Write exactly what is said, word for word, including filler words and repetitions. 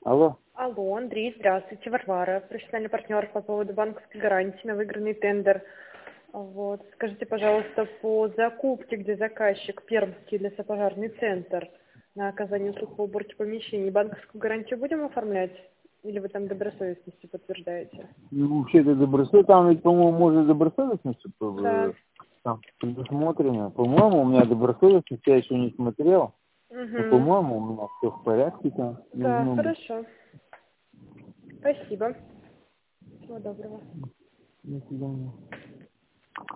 Алло. Алло, Андрей, здравствуйте, Варвара, профессиональный партнер по поводу банковской гарантии на выигранный тендер. Вот. Скажите, пожалуйста, по закупке, где заказчик Пермский лесопожарный центр на оказание услуг по уборке помещений, банковскую гарантию будем оформлять? Или вы там добросовестностью подтверждаете? Ну, вообще-то добросовестность, там ведь, по-моему, может добросовестность Да. там предусмотрено. По-моему, у меня добросовестность, я еще не смотрел. Но, Угу. по-моему, у меня все в порядке там Да, должно быть. хорошо. Спасибо. Всего доброго. До свидания.